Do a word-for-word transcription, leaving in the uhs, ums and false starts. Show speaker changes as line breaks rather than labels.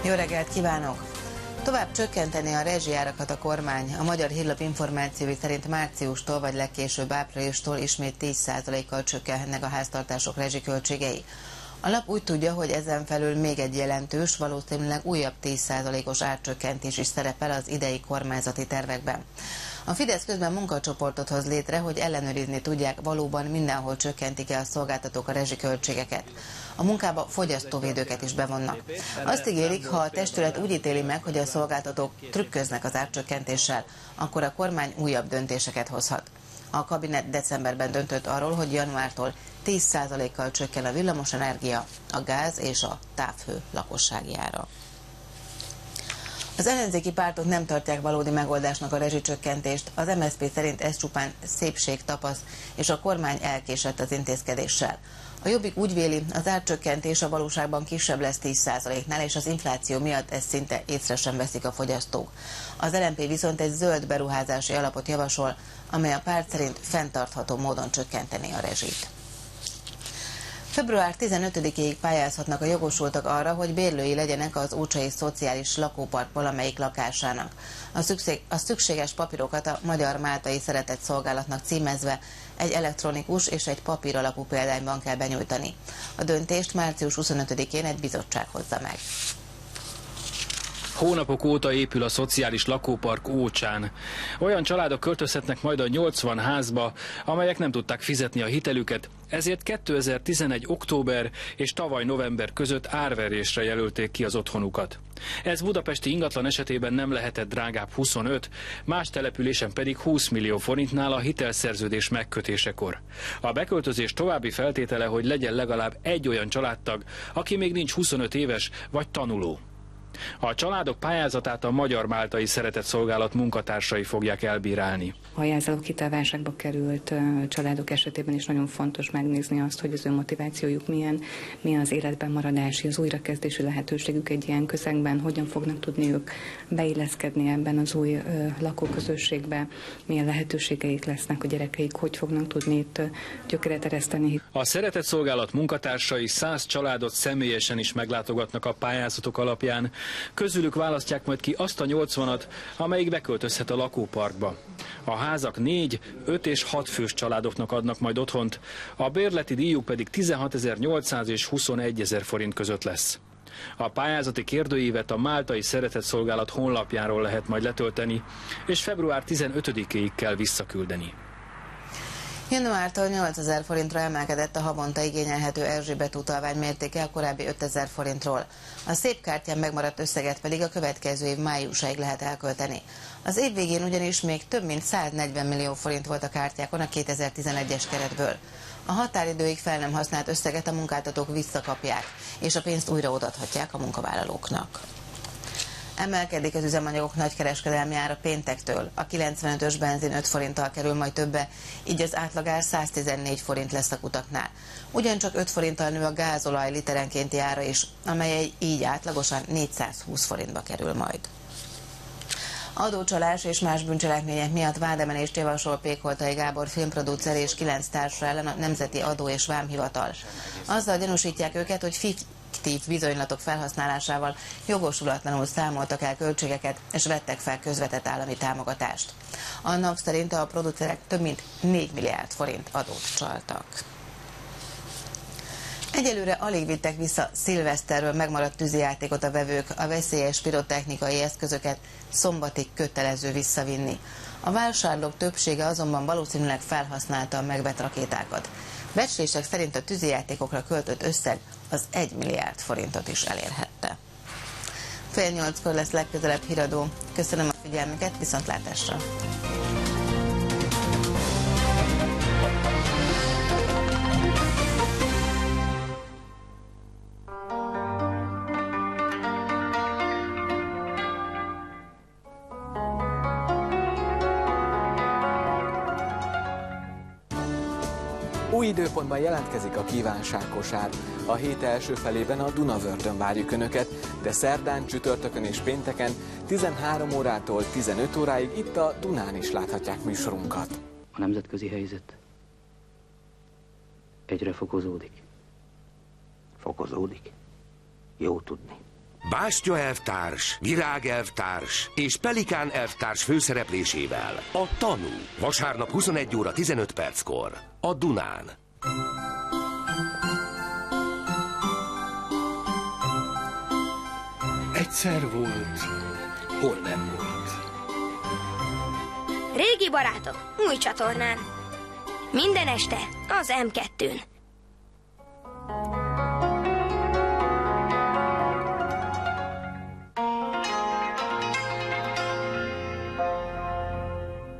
Jó reggelt kívánok! Tovább csökkenteni a rezsijárakat a kormány. A Magyar Hírlap információi szerint márciustól vagy legkésőbb áprilistól ismét tíz százalékkal csökkenhetnek a háztartások rezsiköltségei. A lap úgy tudja, hogy ezen felül még egy jelentős, valószínűleg újabb tíz százalékos árcsökkentés is szerepel az idei kormányzati tervekben. A Fidesz közben munkacsoportot hoz létre, hogy ellenőrizni tudják, valóban mindenhol csökkentik-e a szolgáltatók a rezsiköltségeket. A munkába fogyasztóvédőket is bevonnak. Azt ígérik, ha a testület úgy ítéli meg, hogy a szolgáltatók trükköznek az árcsökkentéssel, akkor a kormány újabb döntéseket hozhat. A kabinet decemberben döntött arról, hogy januártól tíz százalékkal csökken a villamosenergia, a gáz és a távhő lakossági ára. Az ellenzéki pártok nem tartják valódi megoldásnak a rezsicsökkentést, az em es zé pé szerint ez csupán szépségtapasz, és a kormány elkésett az intézkedéssel. A Jobbik úgy véli, az árcsökkentés a valóságban kisebb lesz tíz százaléknál, és az infláció miatt ezt szinte észre sem veszik a fogyasztók. Az el em pé viszont egy zöld beruházási alapot javasol, amely a párt szerint fenntartható módon csökkenteni a rezsit. február tizenötödikéig pályázhatnak a jogosultak arra, hogy bérlői legyenek az ócsai szociális lakópark valamelyik lakásának. A, szükség, a szükséges papírokat a Magyar Máltai Szeretett Szolgálatnak címezve egy elektronikus és egy papír alapú példányban kell benyújtani. A döntést március huszonötödikén egy bizottság hozza meg.
Hónapok óta épül a szociális lakópark Ócsán. Olyan családok költözhetnek majd a nyolcvan házba, amelyek nem tudták fizetni a hitelüket, ezért kétezer-tizenegy. október és tavaly november között árverésre jelölték ki az otthonukat. Ez budapesti ingatlan esetében nem lehetett drágább huszonöt, más településen pedig húsz millió forintnál a hitelszerződés megkötésekor. A beköltözés további feltétele, hogy legyen legalább egy olyan családtag, aki még nincs huszonöt éves vagy tanuló. A családok pályázatát a Magyar Máltai Szeretett Szolgálat munkatársai fogják elbírálni.
A jelzálók hitelválságba került családok esetében is nagyon fontos megnézni azt, hogy az ő motivációjuk milyen, milyen az életben maradási, az újrakezdési lehetőségük egy ilyen közegben, hogyan fognak tudni ők beilleszkedni ebben az új ö, lakóközösségbe, milyen lehetőségeik lesznek a gyerekeik, hogy fognak tudni itt gyökeret ereszteni.
A Szeretett Szolgálat munkatársai száz családot személyesen is meglátogatnak a pályázatok alapján. Közülük választják majd ki azt a nyolcvanat, amelyik beköltözhet a lakóparkba. A házak négy, öt és hat fős családoknak adnak majd otthont, a bérleti díjuk pedig tizenhatezer-nyolcszáz és huszonegyezer forint között lesz. A pályázati kérdőívet a Máltai Szeretett Szolgálat honlapjáról lehet majd letölteni, és február tizenötödikéig kell visszaküldeni.
Januártól nyolcezer forintra emelkedett a havonta igényelhető Erzsébet utalvány mértéke a korábbi ötezer forintról. A szép kártyán megmaradt összeget pedig a következő év májusáig lehet elkölteni. Az év végén ugyanis még több mint száznegyven millió forint volt a kártyákon a kétezer-tizenegyes keretből. A határidőig fel nem használt összeget a munkáltatók visszakapják, és a pénzt újra odaadhatják a munkavállalóknak. Emelkedik az üzemanyagok nagykereskedelmi ára péntektől. A kilencvenötös benzin öt forinttal kerül majd többe, így az átlagár száztizennégy forint lesz a kutaknál. Ugyancsak öt forinttal nő a gázolaj literenkénti ára is, amely így átlagosan négyszázhúsz forintba kerül majd. Adócsalás és más bűncselekmények miatt vádemelést javasol Pékholtai Gábor filmproducer és kilenc társa ellen a Nemzeti Adó és Vámhivatal. Azzal gyanúsítják őket, hogy fiktív bizonylatok felhasználásával jogosulatlanul számoltak el költségeket és vettek fel közvetett állami támogatást. A nap szerint a producerek több mint négy milliárd forint adót csaltak. Egyelőre alig vittek vissza szilveszterről megmaradt tűzijátékot a vevők, a veszélyes pirotechnikai eszközöket szombatig kötelező visszavinni. A vásárlók többsége azonban valószínűleg felhasználta a megvett rakétákat. Becslések szerint a tűzijátékokra költött összeg az egy milliárd forintot is elérhette. Fél nyolckor lesz legközelebb híradó. Köszönöm a figyelmüket, viszontlátásra!
Új időpontban jelentkezik a kívánságkosár. A hét első felében a Dunavörtön várjuk Önöket, de szerdán, csütörtökön és pénteken tizenhárom órától tizenöt óráig itt a Dunán is láthatják műsorunkat.
A nemzetközi helyzet egyre fokozódik. Fokozódik? Jó tudni. Bástya elvtárs, Virág elvtárs és Pelikán elvtárs főszereplésével. A Tanú. Vasárnap huszonegy óra tizenöt perckor. A Dunán.
Egyszer volt, hol nem volt.
Régi barátok, új csatornán. Minden este az em kettőn.